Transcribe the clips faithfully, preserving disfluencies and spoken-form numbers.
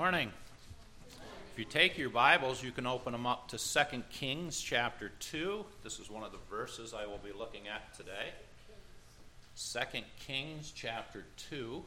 Morning. If you take your Bibles, you can open them up to Second Kings chapter two. This is one of the verses I will be looking at today. Second Kings chapter two.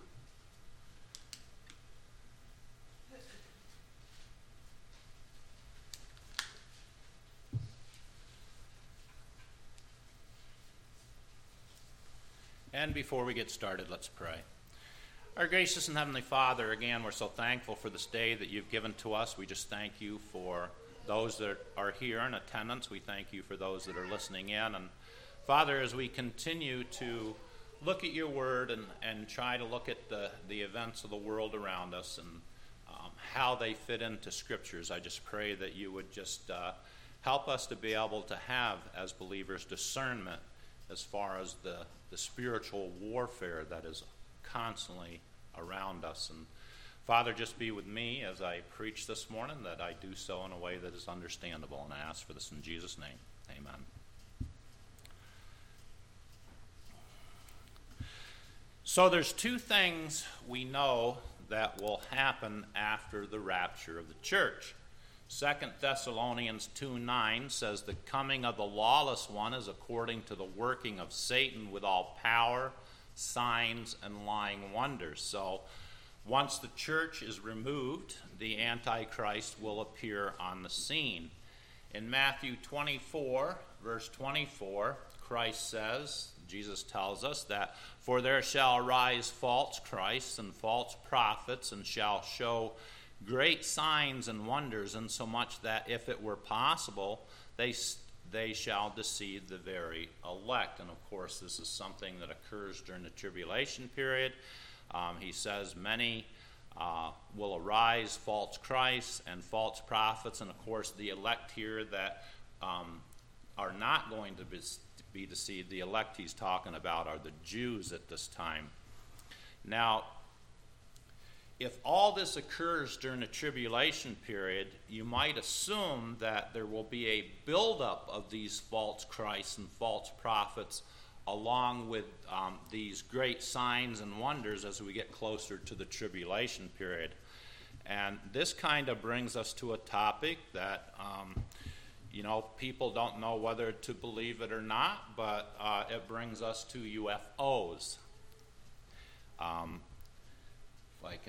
And before we get started, let's pray. Our gracious and heavenly Father, again, we're so thankful for this day that you've given to us. We just thank you for those that are here in attendance. We thank you for those that are listening in. And Father, as we continue to look at your word and, and try to look at the, the events of the world around us and um, how they fit into scriptures, I just pray that you would just uh, help us to be able to have, as believers, discernment as far as the, the spiritual warfare that is constantly around us. And Father, just be with me as I preach this morning, that I do so in a way that is understandable. And I ask for this in Jesus' name. Amen. So there's two things we know that will happen after the rapture of the church. Second Thessalonians two nine says, the coming of the lawless one is according to the working of Satan with all power, signs, and lying wonders. So once the church is removed, the Antichrist will appear on the scene. In Matthew twenty-four, verse twenty-four, Christ says, Jesus tells us that, for there shall arise false Christs and false prophets, and shall show great signs and wonders, insomuch that if it were possible, they they shall deceive the very elect. And of course, this is something that occurs during the tribulation period. Um, he says many uh, will arise, false Christs and false prophets, and of course the elect here that um, are not going to be, be deceived. The elect he's talking about are the Jews at this time. Now, if all this occurs during the tribulation period, you might assume that there will be a buildup of these false Christs and false prophets along with um, these great signs and wonders as we get closer to the tribulation period. And this kind of brings us to a topic that, um, you know, people don't know whether to believe it or not, but uh, it brings us to U F Os. Um, If I can.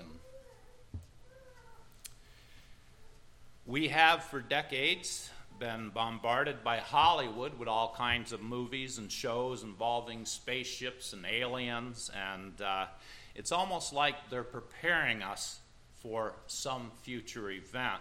We have for decades been bombarded by Hollywood with all kinds of movies and shows involving spaceships and aliens, and uh, it's almost like they're preparing us for some future event.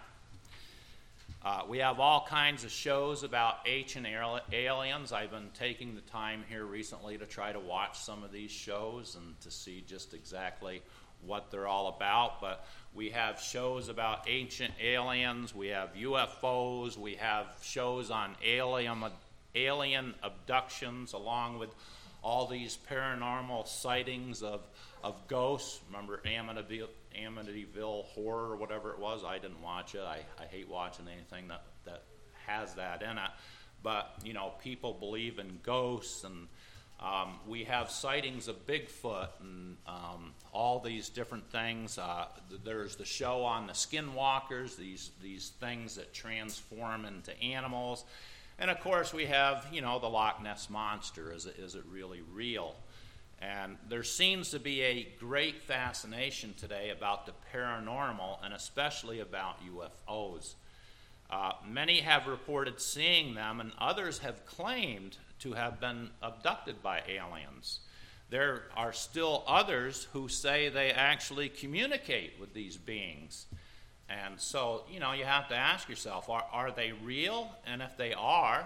Uh, we have all kinds of shows about ancient aliens. I've been taking the time here recently to try to watch some of these shows and to see just exactly what they're all about. But we have shows about ancient aliens, we have U F Os, we have shows on alien alien abductions, along with all these paranormal sightings of, of ghosts. Remember Amityville, Amityville Horror or whatever it was? I didn't watch it. I, I hate watching anything that, that has that in it. But, you know, people believe in ghosts, and Um, we have sightings of Bigfoot and um, all these different things. Uh, there's the show on the skinwalkers, these these things that transform into animals. And of course we have, you know, the Loch Ness Monster. Is it, is it really real? And there seems to be a great fascination today about the paranormal, and especially about U F Os. Uh, many have reported seeing them, and others have claimed to have been abducted by aliens. There are still others who say they actually communicate with these beings. And so, you know, you have to ask yourself, are, are they real? And if they are,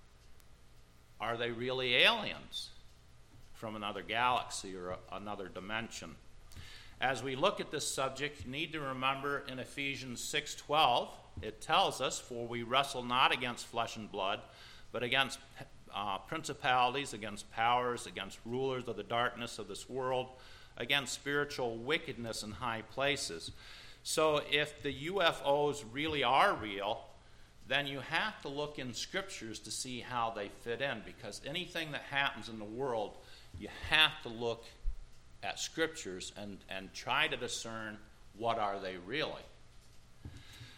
are they really aliens from another galaxy or a, another dimension? As we look at this subject, you need to remember in Ephesians six twelve, it tells us, for we wrestle not against flesh and blood, but against uh, principalities, against powers, against rulers of the darkness of this world, against spiritual wickedness in high places. So if the U F Os really are real, then you have to look in scriptures to see how they fit in, because anything that happens in the world, you have to look at scriptures and, and try to discern what are they really.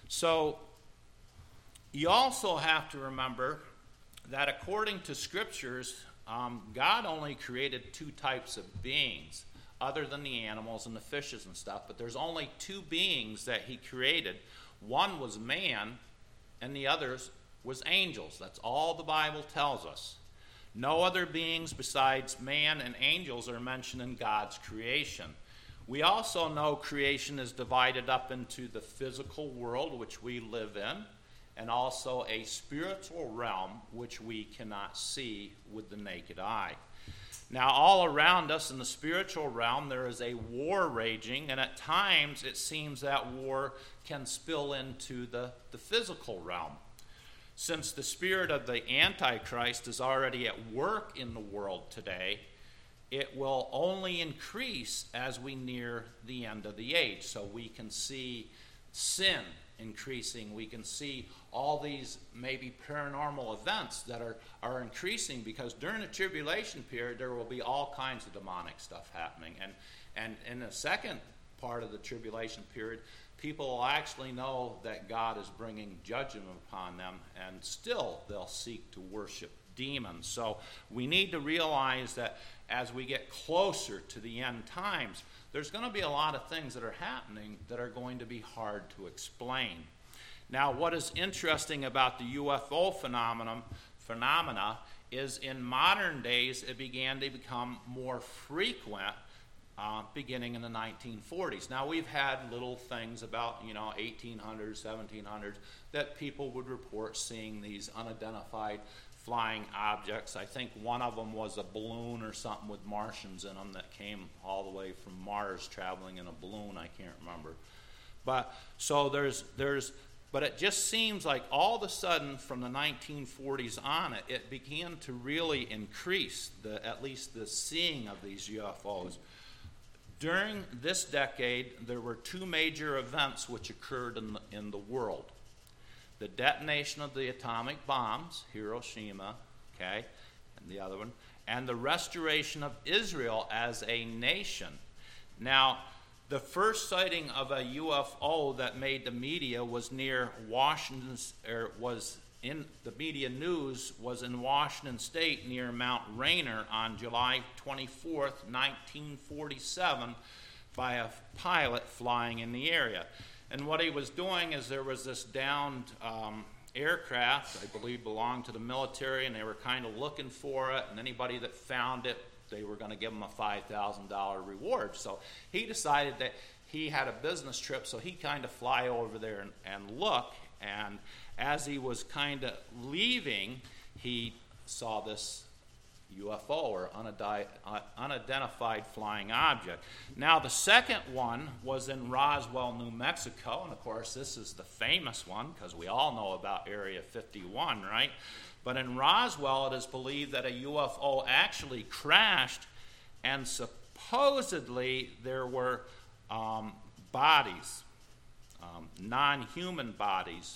So you also have to remember that according to scriptures, um, God only created two types of beings, other than the animals and the fishes and stuff. But there's only two beings that he created. One was man, and the other was angels. That's all the Bible tells us. No other beings besides man and angels are mentioned in God's creation. We also know creation is divided up into the physical world, which we live in, and also a spiritual realm, which we cannot see with the naked eye. Now, all around us in the spiritual realm, there is a war raging, and at times it seems that war can spill into the, the physical realm. Since the spirit of the Antichrist is already at work in the world today, it will only increase as we near the end of the age. So we can see sin increasing. We can see all these maybe paranormal events that are, are increasing, because during the tribulation period there will be all kinds of demonic stuff happening. And, and in the second part of the tribulation period, people will actually know that God is bringing judgment upon them, and still they'll seek to worship demons. So we need to realize that as we get closer to the end times, there's going to be a lot of things that are happening that are going to be hard to explain. Now, what is interesting about the U F O phenomenon, phenomena is in modern days it began to become more frequent uh, beginning in the nineteen forties. Now, we've had little things about, you know, eighteen hundreds, seventeen hundreds, that people would report seeing these unidentified flying objects. I think one of them was a balloon or something with Martians in them that came all the way from Mars traveling in a balloon. I can't remember. But so there's, there's, but it just seems like all of a sudden from the nineteen forties on, it, it began to really increase, the, at least the seeing of these U F Os. During this decade, there were two major events which occurred in the, in the world. The detonation of the atomic bombs, Hiroshima, okay, and the other one, and the restoration of Israel as a nation. Now, the first sighting of a U F O that made the media was near Washington, or was in the media news, was in Washington State near Mount Rainier on July twenty-fourth, nineteen forty-seven, by a pilot flying in the area. And what he was doing is there was this downed um, aircraft, I believe belonged to the military, and they were kind of looking for it, and anybody that found it, they were going to give him a five thousand dollars reward. So he decided that he had a business trip, so he kind of fly over there and, and look, and as he was kind of leaving, he saw this U F O, or unidentified flying object. Now, the second one was in Roswell, New Mexico, and of course this is the famous one because we all know about Area fifty-one, right? But in Roswell, it is believed that a U F O actually crashed, and supposedly there were um, bodies, um, non-human bodies,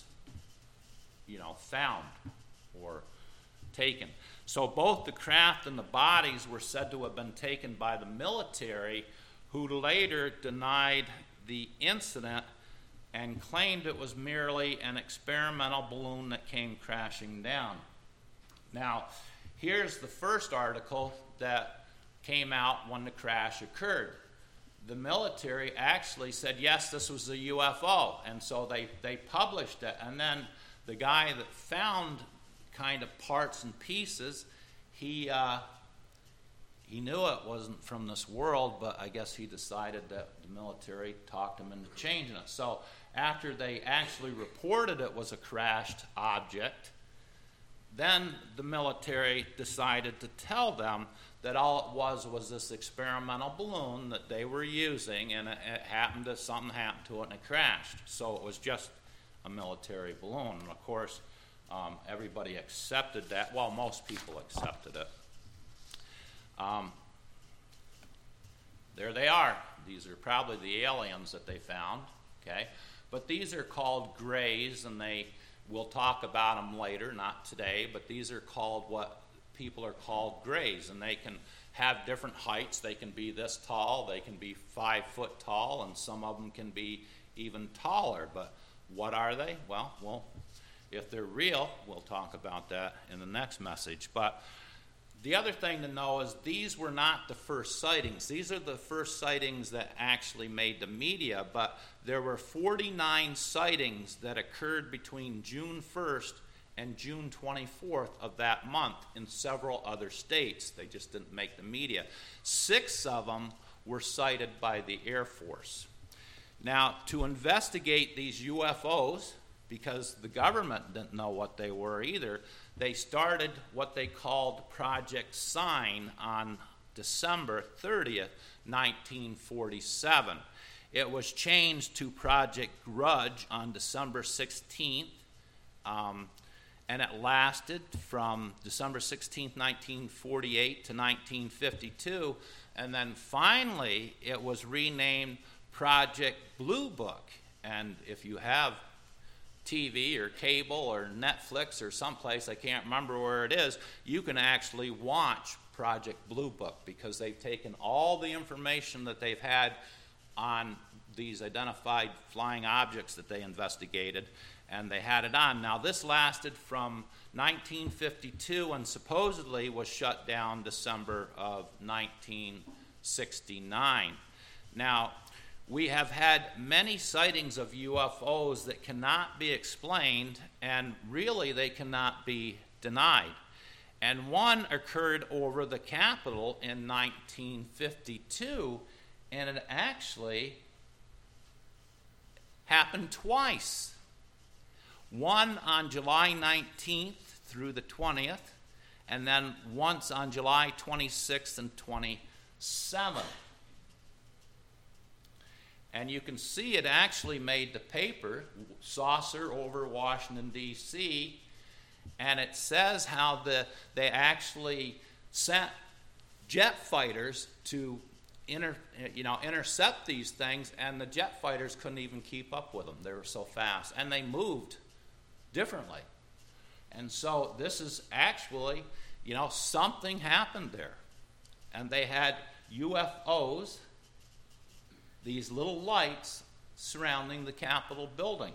you know, found or taken. So both the craft and the bodies were said to have been taken by the military, who later denied the incident and claimed it was merely an experimental balloon that came crashing down. Now, here's the first article that came out when the crash occurred. The military actually said, yes, this was a U F O, and so they, they published it. And then the guy that found kind of parts and pieces, he uh, he knew it wasn't from this world, but I guess he decided that the military talked him into changing it. So after they actually reported it was a crashed object, then the military decided to tell them that all it was was this experimental balloon that they were using, and it, it happened to, something happened to it and it crashed. So it was just a military balloon. And of course, Um, everybody accepted that. Well, most people accepted it. Um, there they are. These are probably the aliens that they found, okay? But these are called grays, and they, we'll talk about them later, not today, but these are called what people are called grays, and they can have different heights. They can be this tall, they can be five foot tall, and some of them can be even taller. But what are they? Well, well, if they're real, we'll talk about that in the next message. But the other thing to know is these were not the first sightings. These are the first sightings that actually made the media, but there were forty-nine sightings that occurred between June first and June twenty-fourth of that month in several other states. They just didn't make the media. Six of them were cited by the Air Force. Now, to investigate these U F Os, because the government didn't know what they were either, they started what they called Project Sign on December thirtieth, nineteen forty-seven. It was changed to Project Grudge on December sixteenth, um, and it lasted from December sixteenth, nineteen forty-eight to nineteen fifty-two, and then finally it was renamed Project Blue Book. And if you have T V or cable or Netflix or someplace, I can't remember where it is, you can actually watch Project Blue Book, because they've taken all the information that they've had on these identified flying objects that they investigated, and they had it on. Now, this lasted from nineteen fifty-two and supposedly was shut down December of nineteen sixty-nine. Now, we have had many sightings of U F Os that cannot be explained, and really they cannot be denied. And one occurred over the Capitol in nineteen fifty-two, and it actually happened twice. One on July nineteenth through the twentieth, and then once on July twenty-sixth and twenty-seventh. And you can see it actually made the paper, saucer over Washington, D C, and it says how the, they actually sent jet fighters to inter, you know, intercept these things, and the jet fighters couldn't even keep up with them. They were so fast, and they moved differently. And so this is actually, you know, something happened there. And they had U F Os, these little lights surrounding the Capitol building.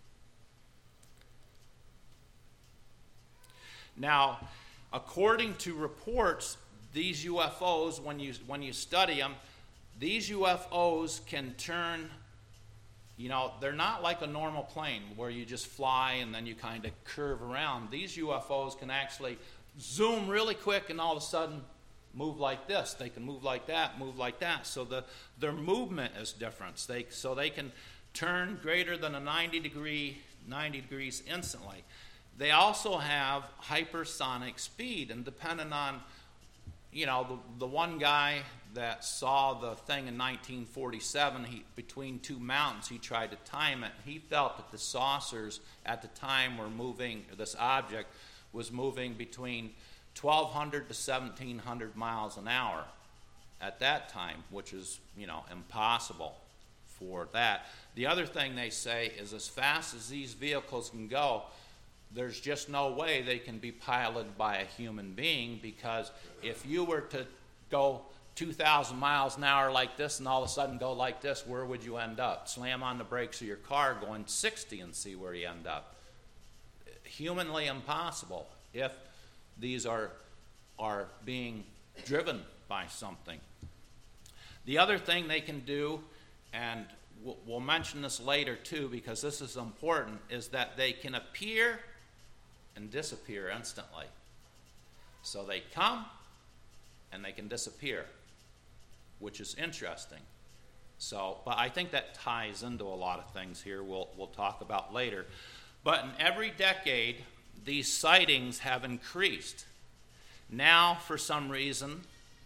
Now, according to reports, these U F Os, when you, when you study them, these U F Os can turn, you know, they're not like a normal plane where you just fly and then you kind of curve around. These U F Os can actually zoom really quick and all of a sudden move like this. They can move like that, move like that. So the, their movement is different. They, so they can turn greater than a ninety degree, ninety degrees instantly. They also have hypersonic speed, and depending on, you know, the, the one guy that saw the thing in nineteen forty-seven, he, between two mountains, he tried to time it. He felt that the saucers at the time were moving, this object was moving between twelve hundred to seventeen hundred miles an hour at that time, which is, you know, impossible for that. The other thing they say is as fast as these vehicles can go, there's just no way they can be piloted by a human being, because if you were to go two thousand miles an hour like this and all of a sudden go like this, where would you end up? Slam on the brakes of your car going sixty and see where you end up. Humanly impossible if these are, are being driven by something. The other thing they can do, and we'll, we'll mention this later too because this is important, is that they can appear and disappear instantly. So they come and they can disappear, which is interesting. So, but I think that ties into a lot of things here we'll, we'll talk about later. But in every decade, these sightings have increased. Now, for some reason,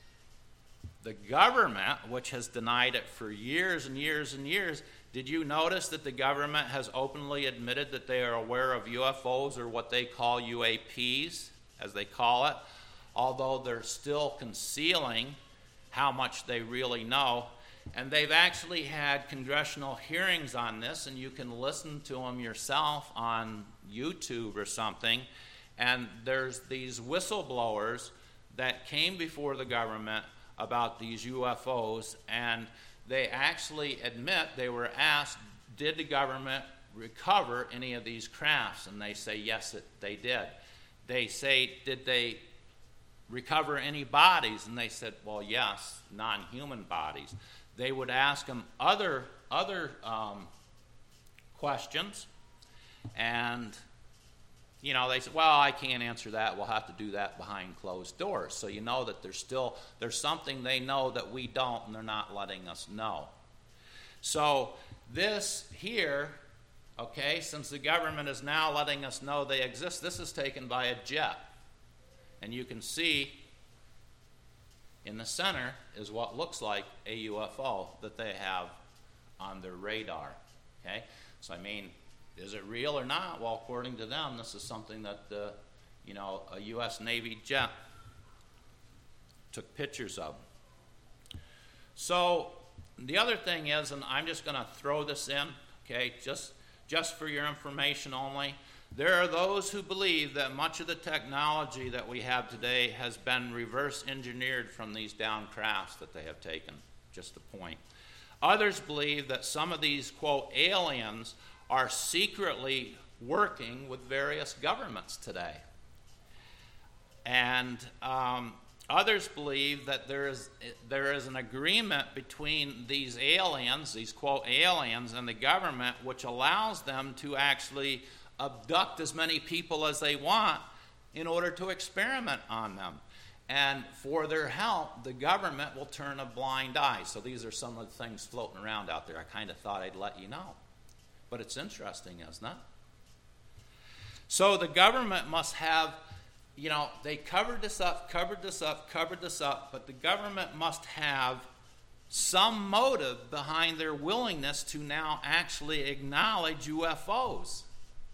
the government, which has denied it for years and years and years, did you notice that the government has openly admitted that they are aware of U F Os, or what they call U A Ps, as they call it, although they're still concealing how much they really know. And they've actually had congressional hearings on this, and you can listen to them yourself on YouTube or something. And there's these whistleblowers that came before the government about these U F Os, and they actually admit, they were asked, did the government recover any of these crafts? And they say, yes, it, they did. They say, did they recover any bodies? And they said, well, yes, non-human bodies. They would ask them other, other um, questions, and you know, they said, well, I can't answer that. We'll have to do that behind closed doors. So you know that there's still, there's something they know that we don't, and they're not letting us know. So this here, okay, since the government is now letting us know they exist, this is taken by a jet. And you can see in the center is what looks like a U F O that they have on their radar, okay? So I mean, is it real or not? Well, according to them, this is something that the, you know, a U S Navy jet took pictures of. So the other thing is, and I'm just going to throw this in, okay, just, just for your information only, there are those who believe that much of the technology that we have today has been reverse engineered from these down crafts that they have taken, just a point. Others believe that some of these, quote, aliens are secretly working with various governments today. And um, others believe that there is, there is an agreement between these aliens, these quote aliens, and the government, which allows them to actually abduct as many people as they want in order to experiment on them. And for their help, the government will turn a blind eye. So these are some of the things floating around out there. I kind of thought I'd let you know. But it's interesting, isn't it? So the government must have, you know, they covered this up, covered this up, covered this up, but the government must have some motive behind their willingness to now actually acknowledge U F Os.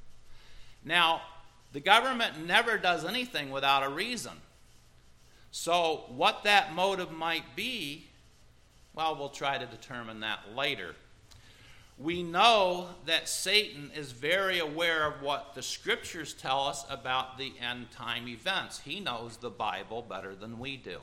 Now, the government never does anything without a reason. So what that motive might be, well, we'll try to determine that later. We know that Satan is very aware of what the scriptures tell us about the end time events. He knows the Bible better than we do,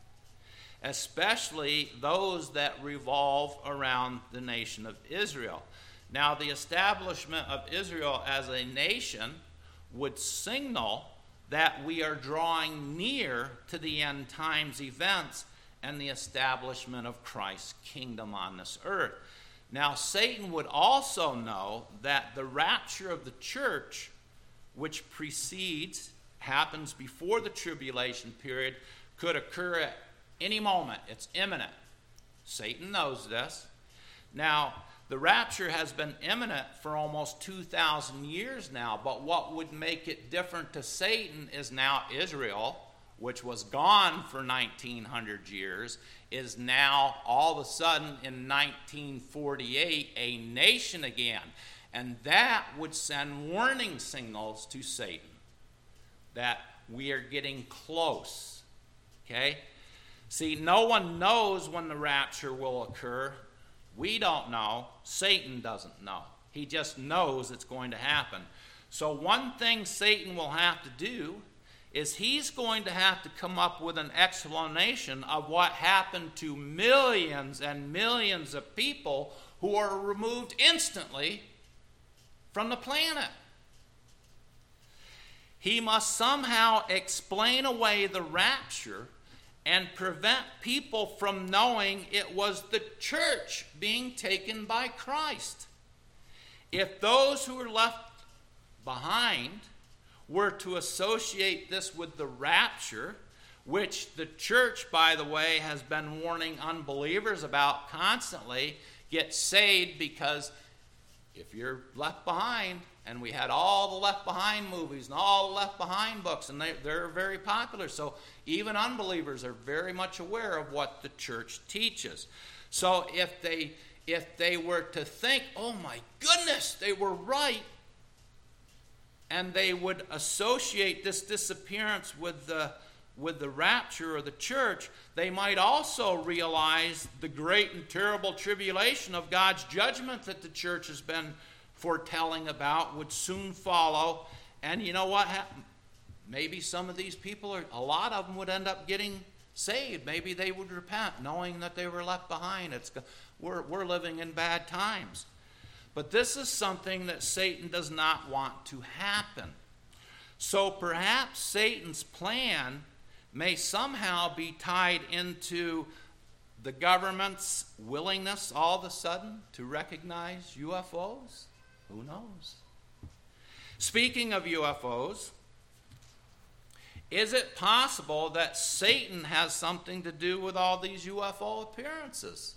especially those that revolve around the nation of Israel. Now, the establishment of Israel as a nation would signal that we are drawing near to the end times events and the establishment of Christ's kingdom on this earth. Now, Satan would also know that the rapture of the church, which precedes, happens before the tribulation period, could occur at any moment. It's imminent. Satan knows this. Now, the rapture has been imminent for almost two thousand years now, but what would make it different to Satan is now Israel, which was gone for nineteen hundred years, is now all of a sudden in nineteen forty-eight a nation again. And that would send warning signals to Satan that we are getting close. Okay? See, no one knows when the rapture will occur. We don't know. Satan doesn't know. He just knows it's going to happen. So one thing Satan will have to do is he's going to have to come up with an explanation of what happened to millions and millions of people who are removed instantly from the planet. He must somehow explain away the rapture and prevent people from knowing it was the church being taken by Christ. If those who are left behind were to associate this with the rapture, which the church, by the way, has been warning unbelievers about constantly, get saved, because if you're left behind, and we had all the Left Behind movies and all the Left Behind books, and they, they're very popular. So even unbelievers are very much aware of what the church teaches. So if they, if they were to think, oh my goodness, they were right, and they would associate this disappearance with the, with the rapture of the church, they might also realize the great and terrible tribulation of God's judgment that the church has been foretelling about would soon follow. And you know what happened? Maybe some of these people, are, a lot of them would end up getting saved. Maybe they would repent, knowing that they were left behind. It's, we're, we're living in bad times. But this is something that Satan does not want to happen. So perhaps Satan's plan may somehow be tied into the government's willingness all of a sudden to recognize U F Os. Who knows? Speaking of U F Os, is it possible that Satan has something to do with all these U F O appearances?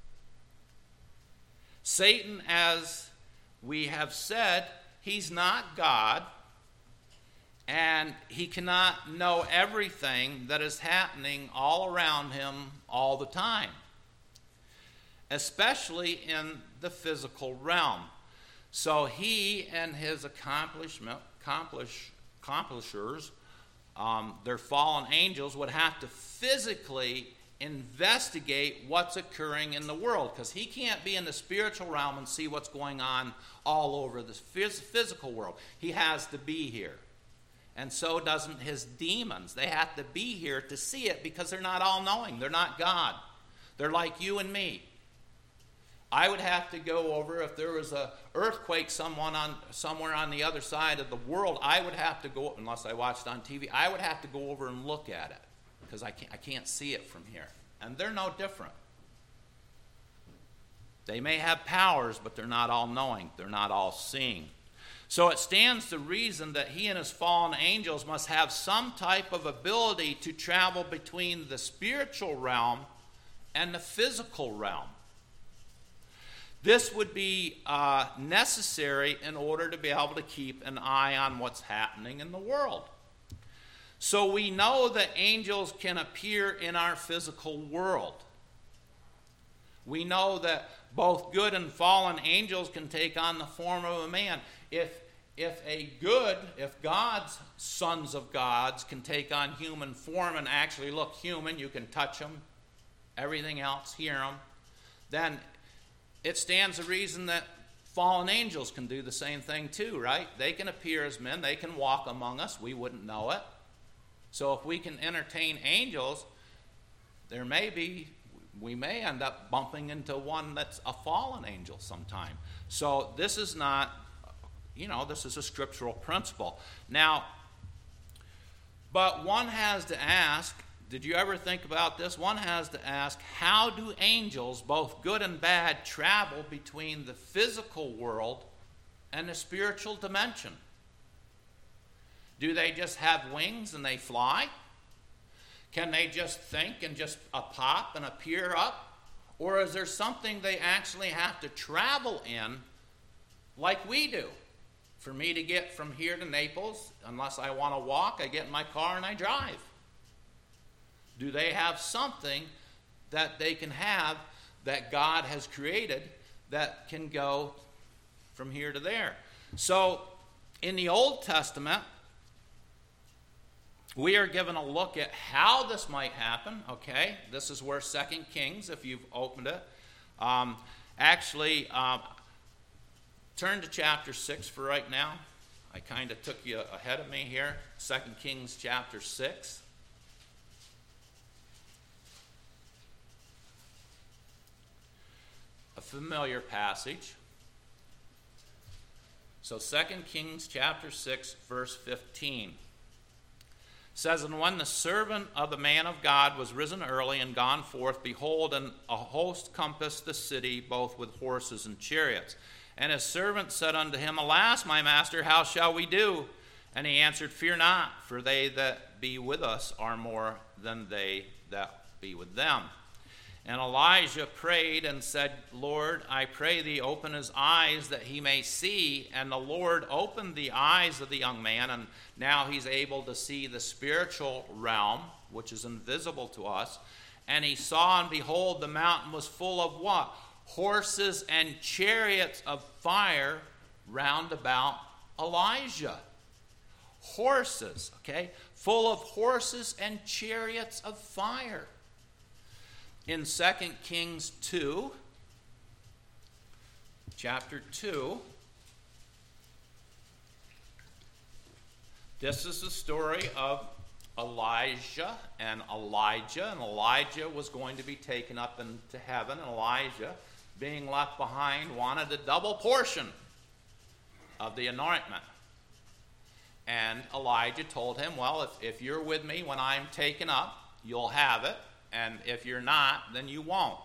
Satan, as we have said, he's not God, and he cannot know everything that is happening all around him all the time, especially in the physical realm. So he and his accomplishment, accomplish, accomplishers, um, their fallen angels, would have to physically investigate what's occurring in the world, because he can't be in the spiritual realm and see what's going on all over the phys- physical world. He has to be here. And so doesn't his demons. They have to be here to see it, because they're not all-knowing. They're not God. They're like you and me. I would have to go over, if there was an earthquake someone on, somewhere on the other side of the world, I would have to go, unless I watched on T V, I would have to go over and look at it, because I can't, I can't see it from here. And they're no different. They may have powers, but they're not all-knowing. They're not all-seeing. So it stands to reason that he and his fallen angels must have some type of ability to travel between the spiritual realm and the physical realm. This would be uh, necessary in order to be able to keep an eye on what's happening in the world. So we know that angels can appear in our physical world. We know that both good and fallen angels can take on the form of a man. If, if a good, if God's sons of gods can take on human form and actually look human, you can touch them, everything else, hear them, then it stands to reason that fallen angels can do the same thing too, right? They can appear as men. They can walk among us. We wouldn't know it. So if we can entertain angels, there may be, we may end up bumping into one that's a fallen angel sometime. So this is not, you know, this is a scriptural principle. Now, but one has to ask, did you ever think about this? One has to ask, how do angels, both good and bad, travel between the physical world and the spiritual dimension? Do they just have wings and they fly? Can they just think and just a pop and appear up? Or is there something they actually have to travel in like we do? For me to get from here to Naples, unless I want to walk, I get in my car and I drive. Do they have something that they can have that God has created that can go from here to there? So in the Old Testament, we are given a look at how this might happen. Okay, this is where Second Kings, if you've opened it, um, actually uh, turn to chapter six for right now. I kind of took you ahead of me here. Second Kings chapter six. A familiar passage. So Second Kings chapter six, verse fifteen. Says, and when the servant of the man of God was risen early and gone forth, behold, and a host compassed the city, both with horses and chariots. And his servant said unto him, alas, my master, how shall we do? And he answered, fear not, for they that be with us are more than they that be with them. And Elijah prayed and said, Lord, I pray thee, open his eyes that he may see. And the Lord opened the eyes of the young man, and now he's able to see the spiritual realm, which is invisible to us. And he saw, and behold, the mountain was full of what? Horses and chariots of fire round about Elijah. Horses, okay? Full of horses and chariots of fire. In Second Kings two, chapter two, this is the story of Elijah and Elijah, and Elijah was going to be taken up into heaven, and Elijah being left behind, wanted a double portion of the anointment. And Elijah told him, well, if, if you're with me when I'm taken up, you'll have it. And if you're not, then you won't.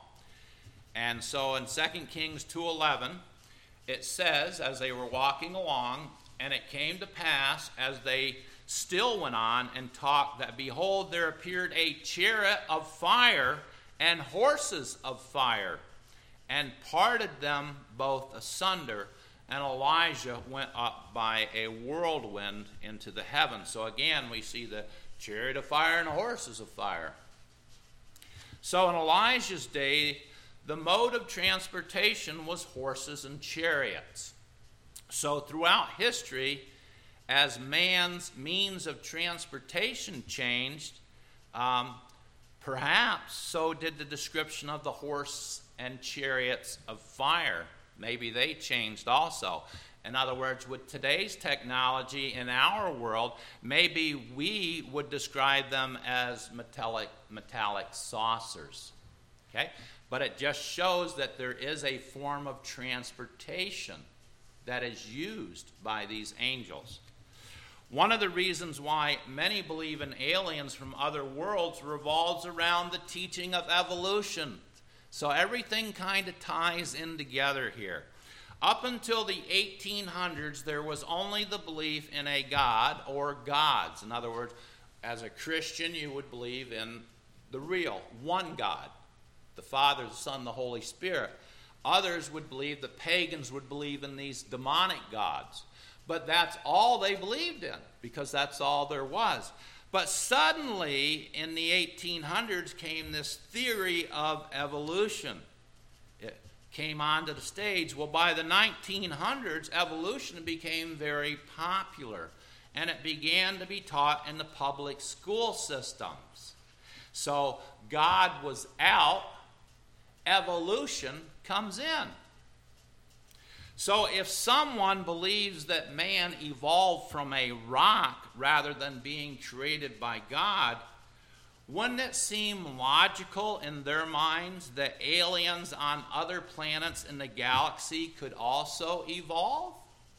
And so in Second Kings two eleven, it says, as they were walking along, and it came to pass, as they still went on and talked, that behold, there appeared a chariot of fire and horses of fire, and parted them both asunder. And Elijah went up by a whirlwind into the heavens. So again, we see the chariot of fire and the horses of fire. So in Elijah's day, the mode of transportation was horses and chariots. So throughout history, as man's means of transportation changed, um, perhaps so did the description of the horse and chariots of fire. Maybe they changed also. In other words, with today's technology in our world, maybe we would describe them as metallic, metallic saucers. Okay? But it just shows that there is a form of transportation that is used by these angels. One of the reasons why many believe in aliens from other worlds revolves around the teaching of evolution. So everything kind of ties in together here. Up until the eighteen hundreds, there was only the belief in a God or gods. In other words, as a Christian, you would believe in the real, one God, the Father, the Son, the Holy Spirit. Others would believe, the pagans would believe in these demonic gods. But that's all they believed in, because that's all there was. But suddenly, in the eighteen hundreds, came this theory of evolution. It came onto the stage. Well, by the nineteen hundreds, evolution became very popular, and it began to be taught in the public school systems. So God was out, evolution comes in. So if someone believes that man evolved from a rock rather than being created by God, wouldn't it seem logical in their minds that aliens on other planets in the galaxy could also evolve?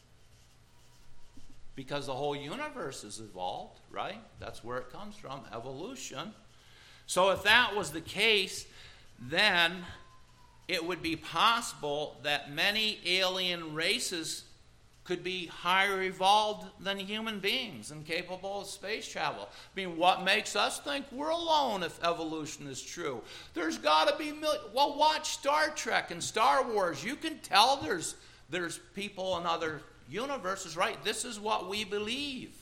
Because the whole universe is evolved, right? That's where it comes from, evolution. So if that was the case, then it would be possible that many alien races could be higher evolved than human beings and capable of space travel. I mean, what makes us think we're alone if evolution is true? There's got to be mil- well, watch Star Trek and Star Wars. You can tell there's there's people in other universes, right? This is what we believe.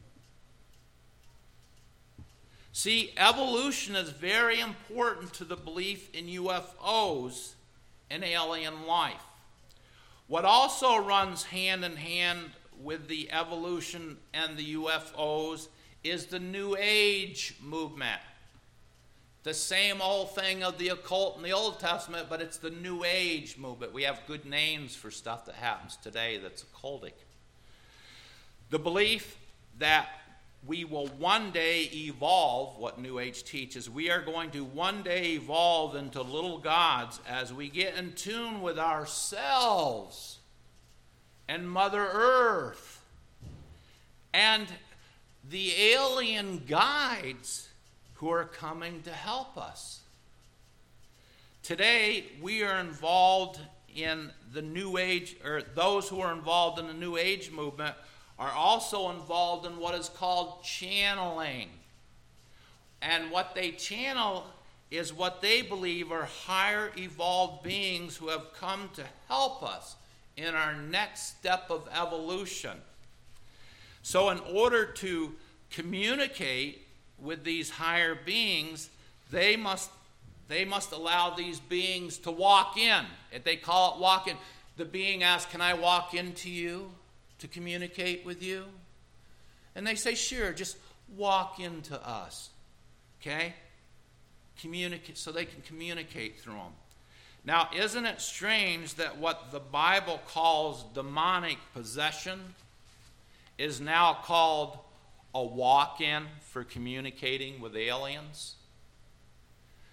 See, evolution is very important to the belief in U F Os and alien life. What also runs hand in hand with the evolution and the U F Os is the New Age movement. The same old thing of the occult in the Old Testament, but it's the New Age movement. We have good names for stuff that happens today that's occultic. The belief that we will one day evolve, what New Age teaches, we are going to one day evolve into little gods as we get in tune with ourselves and Mother Earth and the alien guides who are coming to help us. Today, we are involved in the New Age, or those who are involved in the New Age movement are also involved in what is called channeling. And what they channel is what they believe are higher evolved beings who have come to help us in our next step of evolution. So in order to communicate with these higher beings, they must they must allow these beings to walk in. If they call it walk in, the being asks, "Can I walk into you to communicate with you?" And they say, "Sure, just walk into us." Okay? Communicate, so they can communicate through them. Now, isn't it strange that what the Bible calls demonic possession is now called a walk-in for communicating with aliens?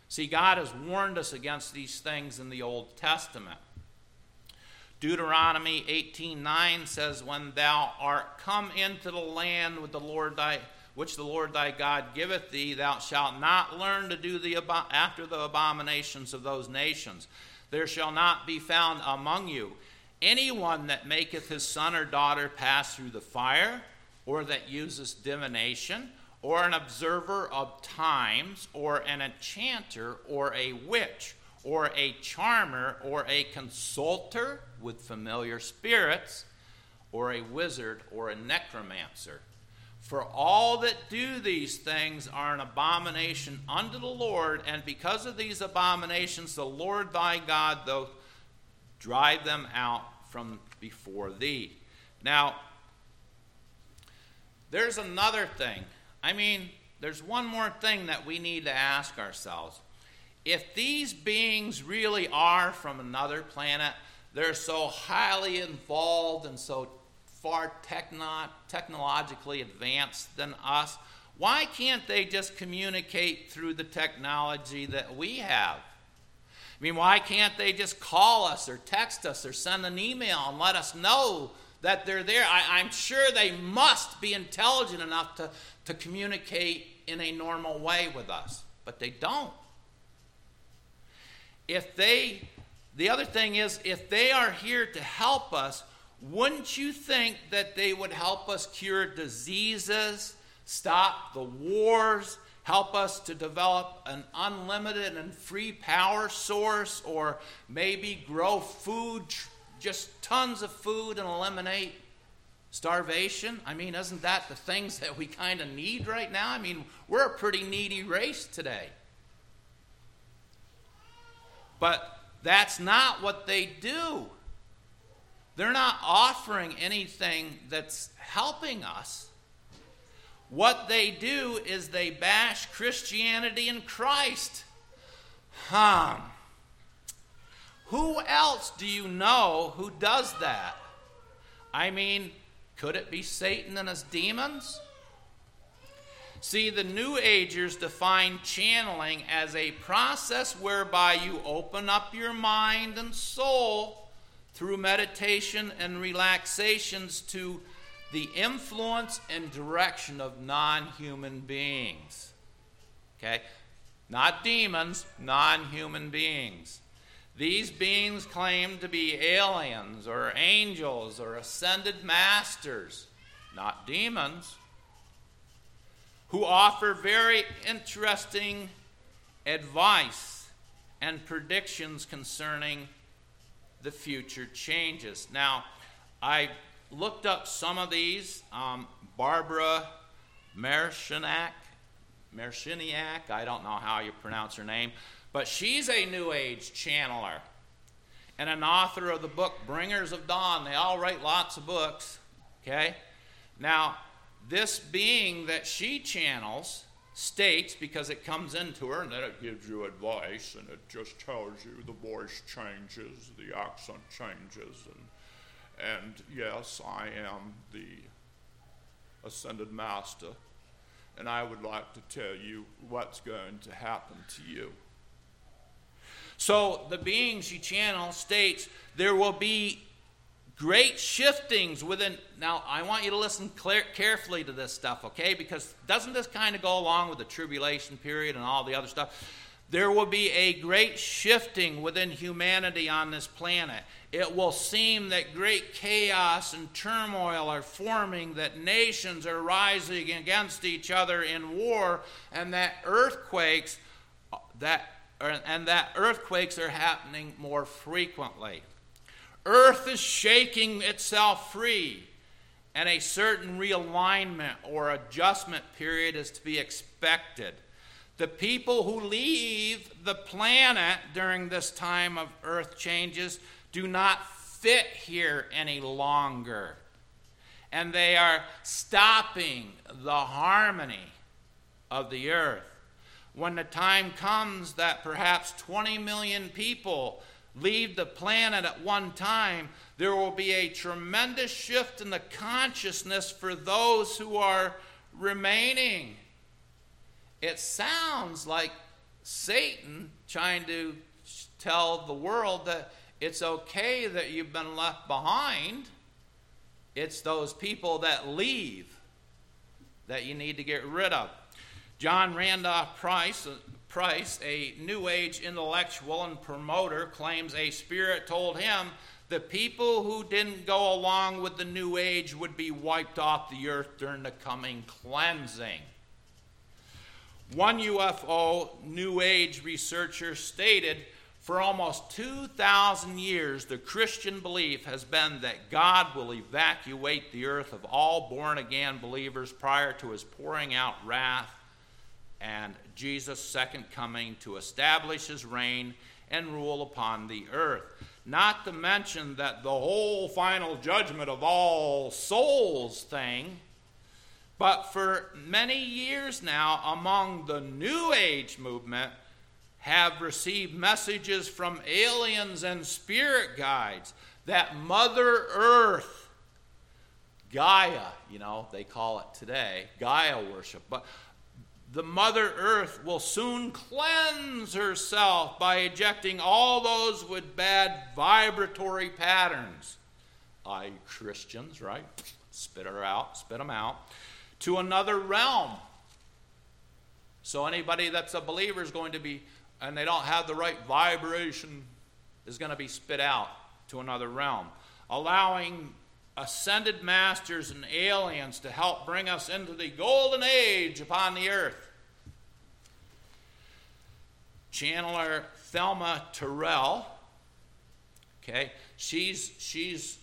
See, God has warned us against these things in the Old Testament. Deuteronomy eighteen nine says, when thou art come into the land with the Lord thy, which the Lord thy God giveth thee, thou shalt not learn to do the after the abominations of those nations. There shall not be found among you anyone that maketh his son or daughter pass through the fire, or that uses divination, or an observer of times, or an enchanter, or a witch, or a charmer, or a consulter with familiar spirits, or a wizard, or a necromancer. For all that do these things are an abomination unto the Lord, and because of these abominations the Lord thy God doth drive them out from before thee. Now, there's another thing. I mean, there's one more thing that we need to ask ourselves. If these beings really are from another planet, they're so highly involved and so far techno- technologically advanced than us, why can't they just communicate through the technology that we have? I mean, why can't they just call us or text us or send an email and let us know that they're there? I, I'm sure they must be intelligent enough to, to communicate in a normal way with us, but they don't. If they, the other thing is, if they are here to help us, wouldn't you think that they would help us cure diseases, stop the wars, help us to develop an unlimited and free power source, or maybe grow food, just tons of food, and eliminate starvation? I mean, isn't that the things that we kind of need right now? I mean, we're a pretty needy race today. But that's not what they do. They're not offering anything that's helping us. What they do is they bash Christianity and Christ. Huh. Who else do you know who does that? I mean, could it be Satan and his demons? See, the New Agers define channeling as a process whereby you open up your mind and soul through meditation and relaxations to the influence and direction of non-human beings. Okay? Not demons, non-human beings. These beings claim to be aliens or angels or ascended masters, not demons, who offer very interesting advice and predictions concerning the future changes. Now, I looked up some of these. Um, Barbara Marciniak, Marciniak, I don't know how you pronounce her name, but she's a New Age channeler and an author of the book Bringers of Dawn. They all write lots of books, okay? Now, this being that she channels states, because it comes into her and then it gives you advice and it just tells you the voice changes, the accent changes, and, and yes, I am the ascended master, and I would like to tell you what's going to happen to you. So the being she channels states there will be great shiftings within. Now, I want you to listen clear, carefully to this stuff, okay? Because doesn't this kind of go along with the tribulation period and all the other stuff? There will be a great shifting within humanity on this planet. It will seem that great chaos and turmoil are forming, that nations are rising against each other in war, and that earthquakes that and that earthquakes are happening more frequently. Earth is shaking itself free, and a certain realignment or adjustment period is to be expected. The people who leave the planet during this time of earth changes do not fit here any longer, and they are stopping the harmony of the earth. When the time comes that perhaps twenty million people leave the planet at one time, there will be a tremendous shift in the consciousness for those who are remaining. It sounds like Satan trying to tell the world that it's okay that you've been left behind. It's those people that leave that you need to get rid of. John Randolph Price, Price, a New Age intellectual and promoter, claims a spirit told him the people who didn't go along with the New Age would be wiped off the earth during the coming cleansing. One U F O New Age researcher stated, for almost two thousand years, the Christian belief has been that God will evacuate the earth of all born-again believers prior to his pouring out wrath and Jesus' second coming to establish his reign and rule upon the earth. Not to mention that the whole final judgment of all souls thing. But for many years now, among the New Age movement, have received messages from aliens and spirit guides that Mother Earth, Gaia, you know, they call it today, Gaia worship, but the Mother Earth will soon cleanse herself by ejecting all those with bad vibratory patterns. I, Christians, right? Spit her out, spit them out. To another realm. So anybody that's a believer is going to be, and they don't have the right vibration, is going to be spit out to another realm. Allowing ascended masters and aliens to help bring us into the golden age upon the earth. Channeler Thelma Terrell, okay, she's she's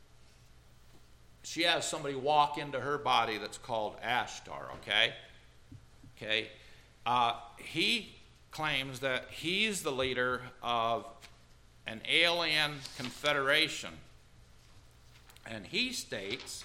she has somebody walk into her body that's called Ashtar, okay? Okay. Uh, he claims that he's the leader of an alien confederation. And he states,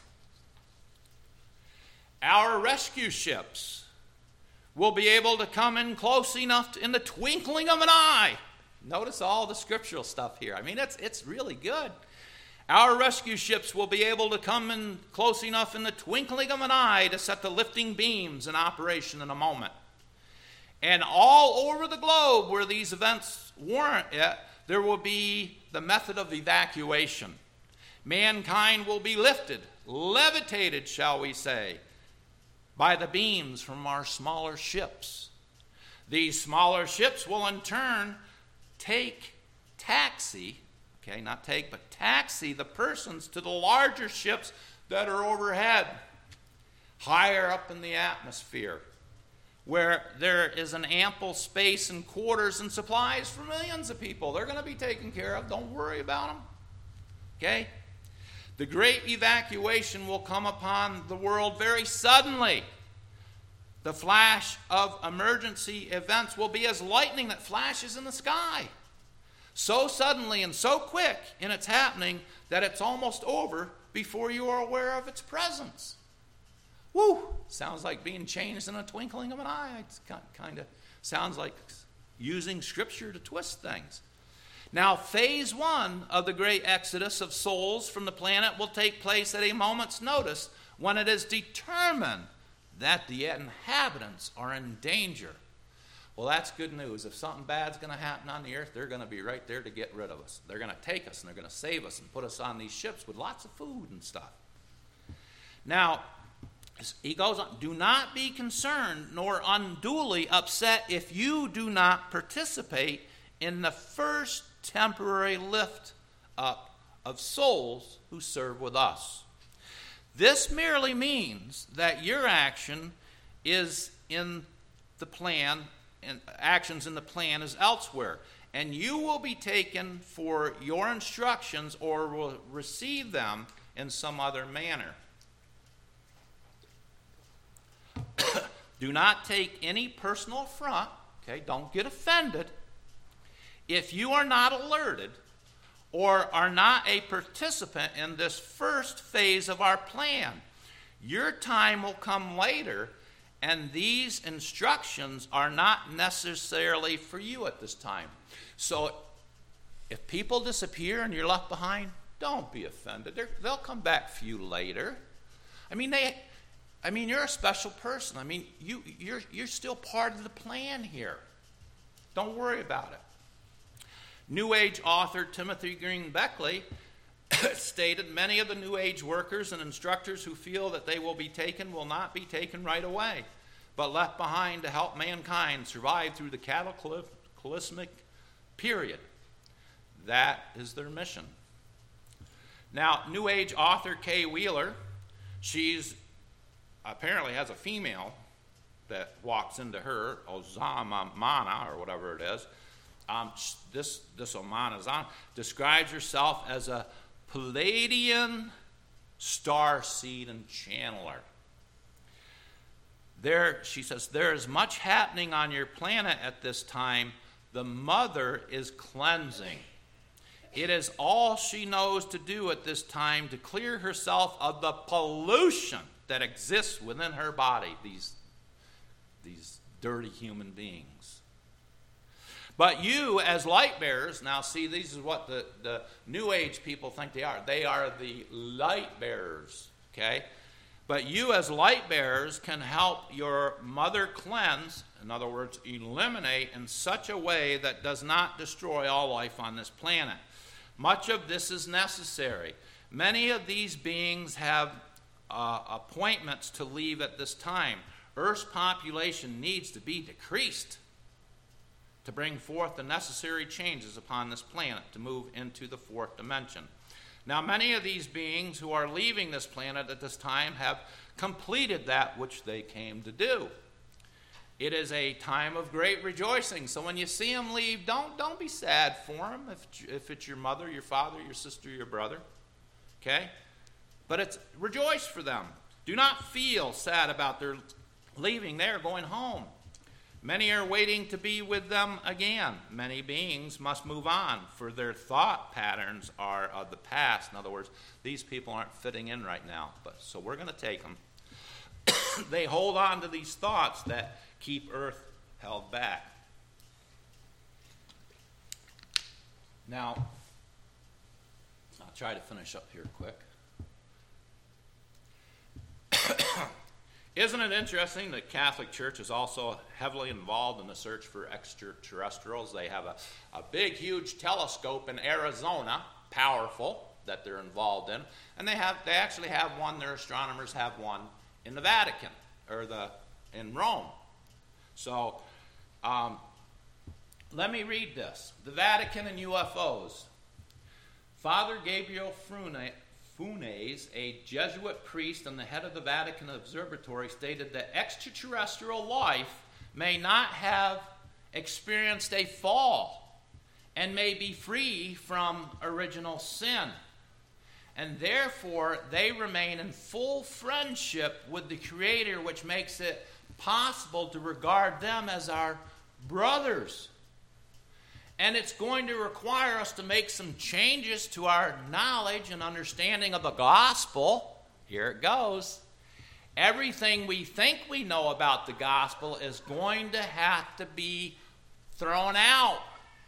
our rescue ships will be able to come in close enough to, in the twinkling of an eye. Notice all the scriptural stuff here. I mean, it's, it's really good. Our rescue ships will be able to come in close enough in the twinkling of an eye to set the lifting beams in operation in a moment. And all over the globe where these events warrant it, there will be the method of evacuation. Mankind will be lifted, levitated, shall we say, by the beams from our smaller ships. These smaller ships will in turn take, taxi, okay, not take, but taxi the persons to the larger ships that are overhead, higher up in the atmosphere, where there is an ample space and quarters and supplies for millions of people. They're going to be taken care of. Don't worry about them. Okay? The great evacuation will come upon the world very suddenly. The flash of emergency events will be as lightning that flashes in the sky. So suddenly and so quick in its happening that it's almost over before you are aware of its presence. Woo! Sounds like being changed in a twinkling of an eye. It kind of sounds like using Scripture to twist things. Now, phase one of the great exodus of souls from the planet will take place at a moment's notice when it is determined that the inhabitants are in danger. Well, that's good news. If something bad's going to happen on the earth, they're going to be right there to get rid of us. They're going to take us and they're going to save us and put us on these ships with lots of food and stuff. Now, he goes on, do not be concerned nor unduly upset if you do not participate in the first temporary lift up of souls who serve with us. This merely means that your action is in the plan, and actions in the plan is elsewhere, and you will be taken for your instructions or will receive them in some other manner. Do not take any personal affront, okay? Don't get offended if you are not alerted or are not a participant in this first phase of our plan. Your time will come later, and these instructions are not necessarily for you at this time. So if people disappear and you're left behind, don't be offended. They're, they'll come back for you later. I mean, they... I mean, you're a special person. I mean, you, you're, you're still part of the plan here. Don't worry about it. New Age author Timothy Green Beckley stated, many of the New Age workers and instructors who feel that they will be taken will not be taken right away, but left behind to help mankind survive through the cataclysmic period. That is their mission. Now, New Age author Kay Wheeler, she's apparently has a female that walks into her, Ozama Mana, or whatever it is. Um, this, this Omana Zana describes herself as a Palladian star seed and channeler. There, she says, there is much happening on your planet at this time. The mother is cleansing. It is all she knows to do at this time to clear herself of the pollution that exists within her body, these, these dirty human beings. But you, as light bearers, now see, this is what the, the New Age people think they are. They are the light bearers, okay? But you, as light bearers, can help your mother cleanse, in other words, eliminate in such a way that does not destroy all life on this planet. Much of this is necessary. Many of these beings have uh, appointments to leave at this time. Earth's population needs to be decreased to bring forth the necessary changes upon this planet to move into the fourth dimension. Now, many of these beings who are leaving this planet at this time have completed that which they came to do. It is a time of great rejoicing. So when you see them leave, don't, don't be sad for them if, if it's your mother, your father, your sister, your brother. Okay? But it's rejoice for them. Do not feel sad about their leaving. They are going home. Many are waiting to be with them again. Many beings must move on, for their thought patterns are of the past. In other words, these people aren't fitting in right now. But so we're going to take them. They hold on to these thoughts that keep Earth held back. Now, I'll try to finish up here quick. Isn't it interesting that Catholic Church is also heavily involved in the search for extraterrestrials? They have a, a big, huge telescope in Arizona, powerful, that they're involved in. And they have they actually have one, their astronomers have one in the Vatican, or the in Rome. So, um, let me read this. The Vatican and U F Os. Father Gabriel Frune, Funes, a Jesuit priest and the head of the Vatican Observatory, stated that extraterrestrial life may not have experienced a fall and may be free from original sin. And therefore, they remain in full friendship with the Creator, which makes it possible to regard them as our brothers. And it's going to require us to make some changes to our knowledge and understanding of the gospel. Here it goes. Everything we think we know about the gospel is going to have to be thrown out.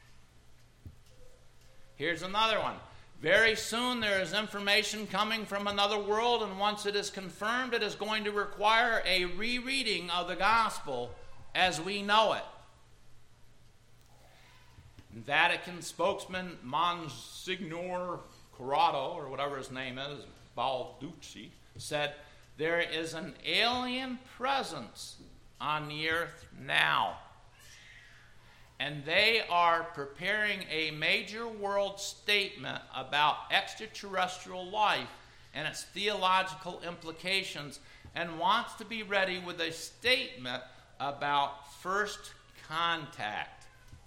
Here's another one. Very soon there is information coming from another world, and once it is confirmed, it is going to require a rereading of the gospel as we know it. Vatican spokesman Monsignor Corrado, or whatever his name is, Balducci, said, there is an alien presence on the earth now. And they are preparing a major world statement about extraterrestrial life and its theological implications, and wants to be ready with a statement about first contact.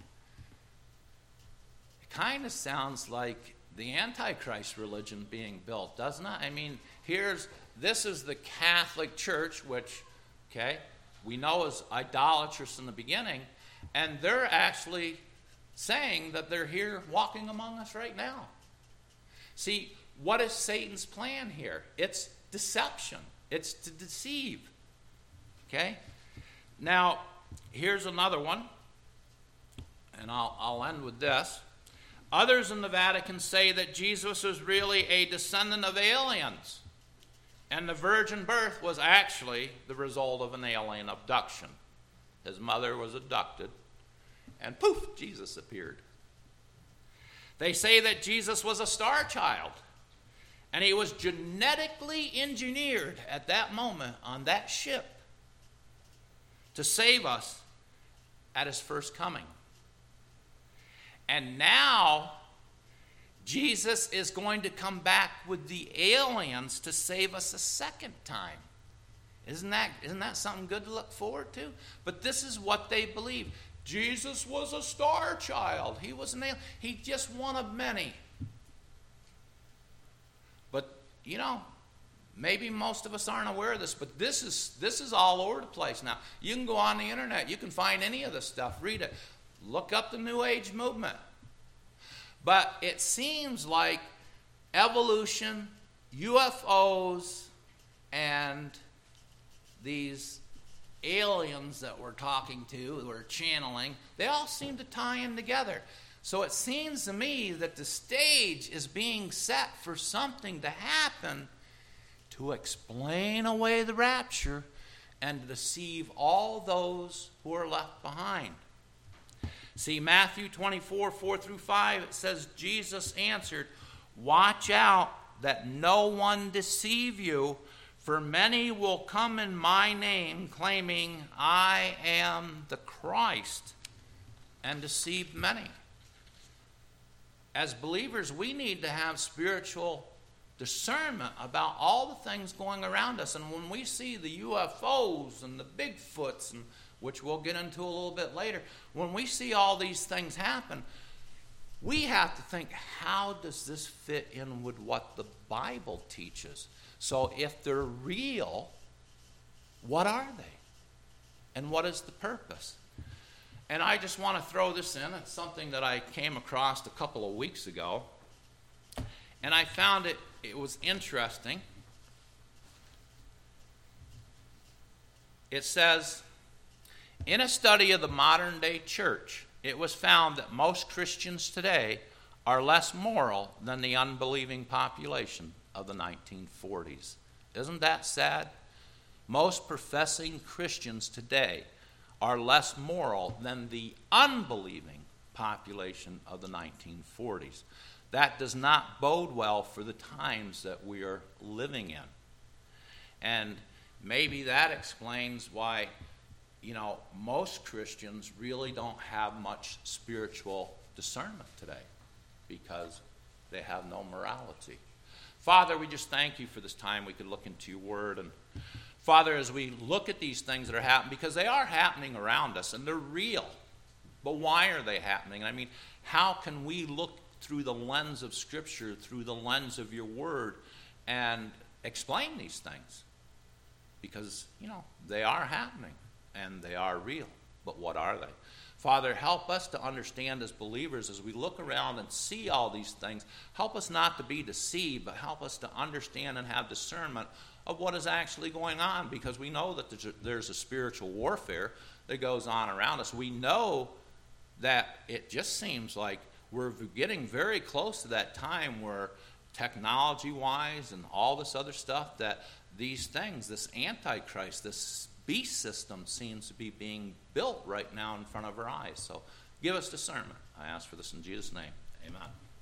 It kind of sounds like the Antichrist religion being built, doesn't it? I mean, here's, this is the Catholic Church, which, okay, we know is idolatrous in the beginning, and they're actually saying that they're here walking among us right now. See, what is Satan's plan here? It's deception. It's to deceive. Okay? Now, here's another one, and I'll, I'll end with this. Others in the Vatican say that Jesus was really a descendant of aliens, and the virgin birth was actually the result of an alien abduction. His mother was abducted, and poof, Jesus appeared. They say that Jesus was a star child, and he was genetically engineered at that moment on that ship to save us at his first coming. And now, Jesus is going to come back with the aliens to save us a second time. Isn't that, isn't that something good to look forward to? But this is what they believe. Jesus was a star child. He was an alien. He's just one of many. But, you know, maybe most of us aren't aware of this, but this is this is all over the place now. You can go on the internet. You can find any of this stuff. Read it. Look up the New Age movement. But it seems like evolution, U F Os, and these aliens that we're talking to, that we're channeling, they all seem to tie in together. So it seems to me that the stage is being set for something to happen to explain away the rapture and to deceive all those who are left behind. See, Matthew twenty-four, four through five, it says, Jesus answered, "Watch out that no one deceive you, for many will come in my name, claiming I am the Christ, and deceive many." As believers, we need to have spiritual discernment about all the things going around us. And when we see the U F Os and the Bigfoots, and which we'll get into a little bit later, when we see all these things happen, we have to think, how does this fit in with what the Bible teaches? So if they're real, what are they? And what is the purpose? And I just want to throw this in. It's something that I came across a couple of weeks ago. And I found it, it was interesting. It says, in a study of the modern day church, it was found that most Christians today are less moral than the unbelieving population of the nineteen forties. Isn't that sad? Most professing Christians today are less moral than the unbelieving population of the nineteen forties. That does not bode well for the times that we are living in. And maybe that explains why, you know, most Christians really don't have much spiritual discernment today, because they have no morality. Father, we just thank you for this time we could look into your word. And Father, as we look at these things that are happening, because they are happening around us and they're real, but why are they happening? I mean, how can we look through the lens of Scripture, through the lens of your word, and explain these things? Because, you know, they are happening and they are real, but what are they? Father, help us to understand as believers, as we look around and see all these things, help us not to be deceived, but help us to understand and have discernment of what is actually going on, because we know that there's a, there's a spiritual warfare that goes on around us. We know that it just seems like we're getting very close to that time where technology-wise and all this other stuff, that these things, this Antichrist, this beast system seems to be being built right now in front of our eyes. So give us discernment. I ask for this in Jesus' name. Amen.